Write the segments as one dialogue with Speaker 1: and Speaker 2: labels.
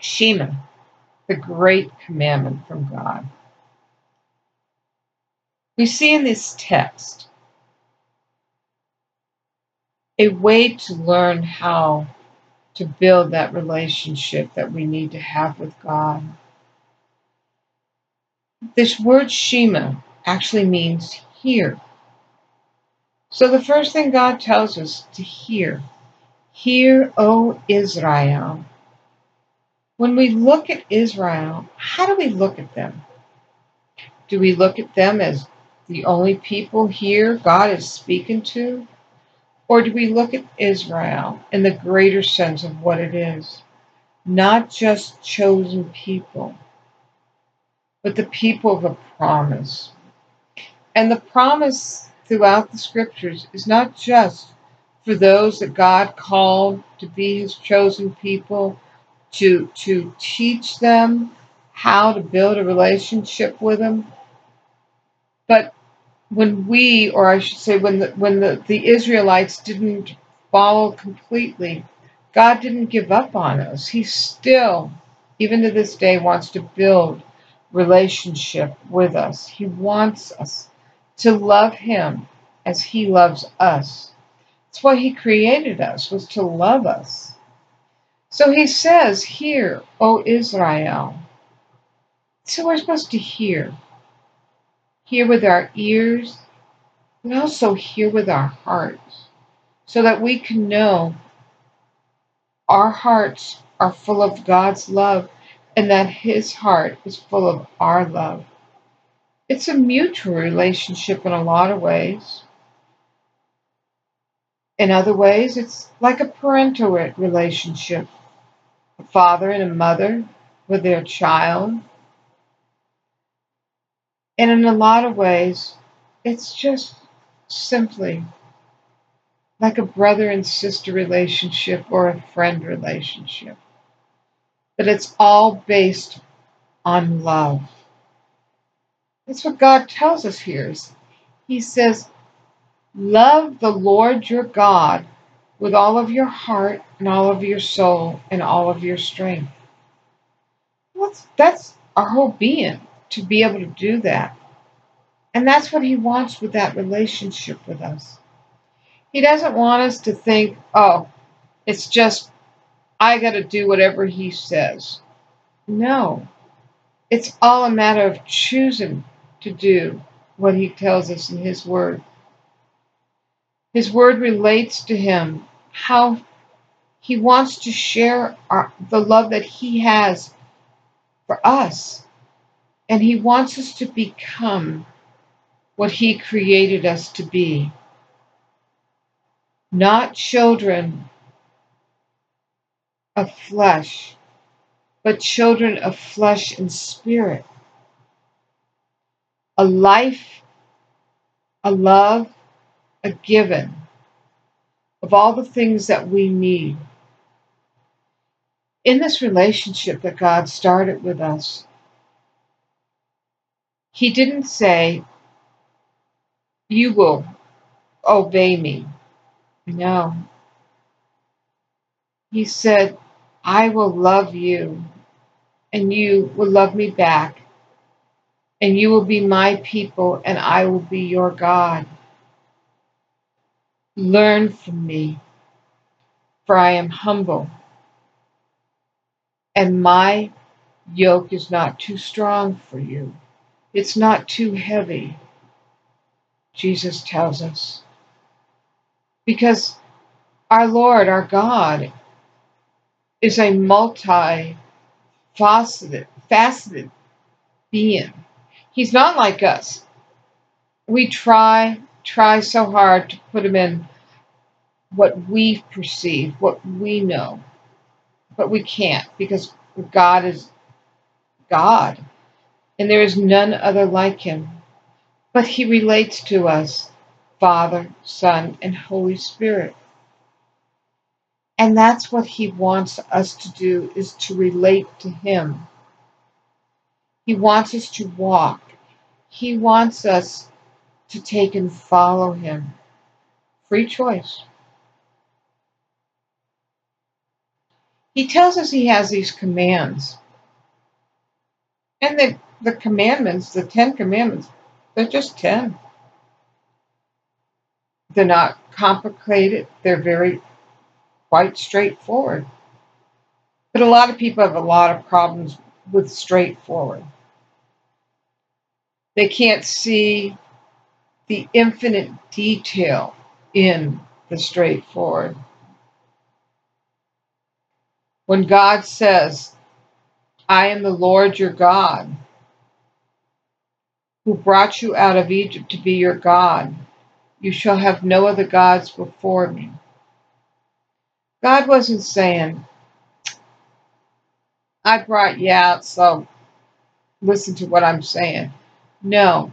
Speaker 1: Shema, the great commandment from God. We see in this text a way to learn how to build that relationship that we need to have with God. This word Shema actually means hear. So the first thing God tells us to hear. Hear, O Israel. When we look at Israel, how do we look at them? Do we look at them as the only people here God is speaking to? Or do we look at Israel in the greater sense of what it is? Not just chosen people, but the people of a promise. And the promise throughout the scriptures is not just for those that God called to be his chosen people, to teach them how to build a relationship with him. But when we, or I should say, when the Israelites didn't follow completely, God didn't give up on us. He still, even to this day, wants to build relationship with us. He wants us to love him as he loves us. That's why he created us, was to love us. So he says, hear, O Israel. So we're supposed to hear. Hear with our ears, but also hear with our hearts, so that we can know our hearts are full of God's love and that his heart is full of our love. It's a mutual relationship in a lot of ways. In other ways, it's like a parental relationship, a father and a mother with their child. And in a lot of ways, it's just simply like a brother and sister relationship or a friend relationship. But it's all based on love. That's what God tells us here. He says, love the Lord your God with all of your heart and all of your soul and all of your strength. That's our whole being, to be able to do that. And that's what he wants with that relationship with us. He doesn't want us to think, oh, it's just, I got to do whatever he says. No, it's all a matter of choosing to do what he tells us in his word. His word relates to him, how he wants to share the love that he has for us. And he wants us to become what he created us to be. Not children of flesh, but children of flesh and spirit. A life, a love, a given of all the things that we need. In this relationship that God started with us, he didn't say, you will obey me. No. He said, I will love you, and you will love me back, and you will be my people, and I will be your God. Learn from me, for I am humble, and my yoke is not too strong for you. It's not too heavy, Jesus tells us. Because our Lord, our God, is a faceted being. He's not like us. We try so hard to put him in what we perceive, what we know, but we can't, because God is God, and there is none other like him. But he relates to us, Father, Son, and Holy Spirit. And that's what he wants us to do, is to relate to him. He wants us to walk. He wants us to take and follow him. Free choice. He tells us he has these commands. And the commandments, the 10 commandments, they're just 10. They're not complicated. They're very quite straightforward. But a lot of people have a lot of problems with straightforward. They can't see the infinite detail in the straightforward. When God says, I am the Lord your God, who brought you out of Egypt to be your God, you shall have no other gods before me. God wasn't saying, I brought you out, so listen to what I'm saying. No,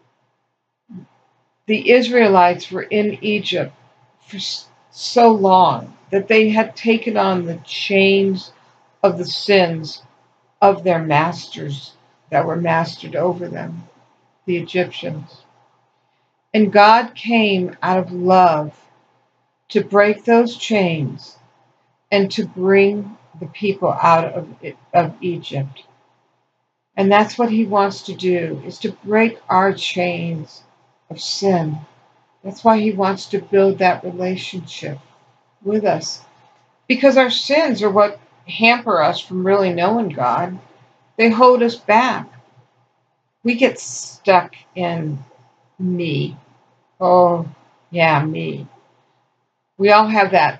Speaker 1: the Israelites were in Egypt for so long that they had taken on the chains of the sins of their masters that were mastered over them, the Egyptians. And God came out of love to break those chains and to bring the people out of Egypt. And that's what he wants to do, is to break our chains of sin. That's why he wants to build that relationship with us. Because our sins are what hamper us from really knowing God. They hold us back. We get stuck in me. Oh, yeah, me. We all have that,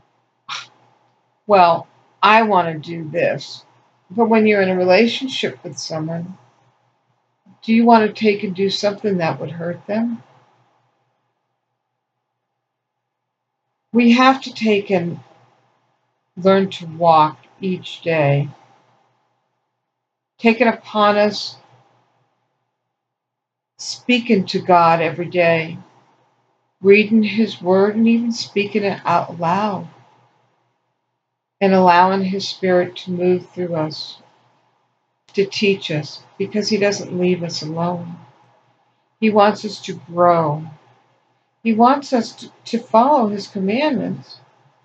Speaker 1: well, I want to do this. But when you're in a relationship with someone, do you want to take and do something that would hurt them? We have to take and learn to walk each day. Take it upon us, speaking to God every day, reading his word and even speaking it out loud, and allowing his spirit to move through us, to teach us, because he doesn't leave us alone. He wants us to grow. He wants us to follow his commandments.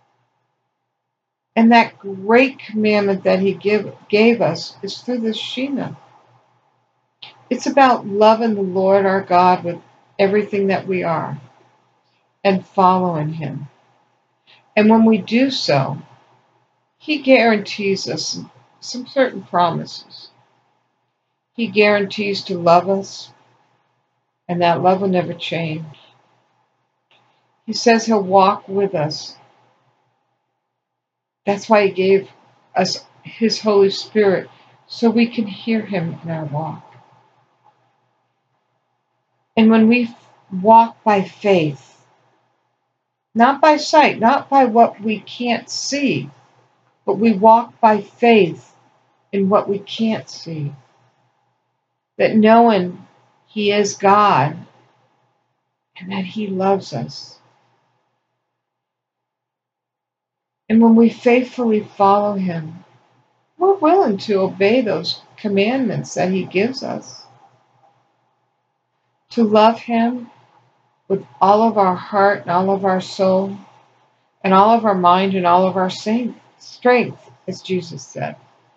Speaker 1: And that great commandment that he gave us is through the Shema. It's about loving the Lord our God with everything that we are and following him. And when we do so, he guarantees us some certain promises. He guarantees to love us, and that love will never change. He says he'll walk with us. That's why he gave us his Holy Spirit, so we can hear him in our walk. And when we walk by faith, not by sight, not by what we can't see, but we walk by faith in what we can't see, that knowing he is God and that he loves us. And when we faithfully follow him, we're willing to obey those commandments that he gives us. To love him with all of our heart and all of our soul and all of our mind and all of our strength, as Jesus said.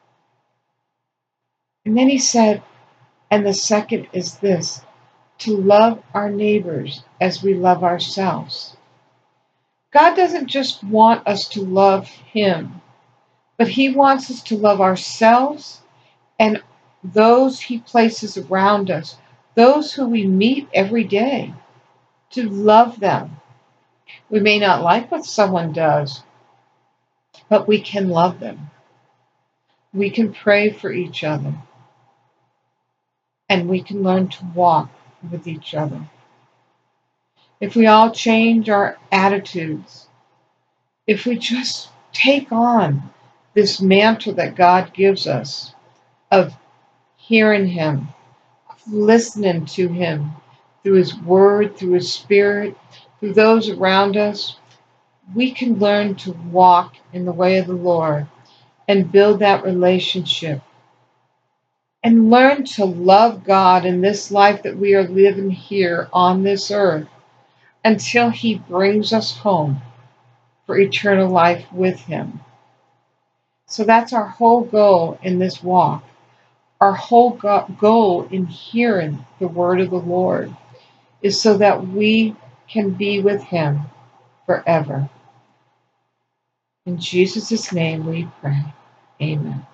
Speaker 1: And then he said, and the second is this, to love our neighbors as we love ourselves. God doesn't just want us to love him, but he wants us to love ourselves and those he places around us, those who we meet every day, to love them. We may not like what someone does, but we can love them. We can pray for each other, and we can learn to walk with each other. If we all change our attitudes, if we just take on this mantle that God gives us of hearing him, of listening to him through his word, through his spirit, through those around us, we can learn to walk in the way of the Lord and build that relationship and learn to love God in this life that we are living here on this earth until he brings us home for eternal life with him. So that's our whole goal in this walk. Our whole goal in hearing the word of the Lord is so that we can be with him forever. In Jesus' name we pray. Amen.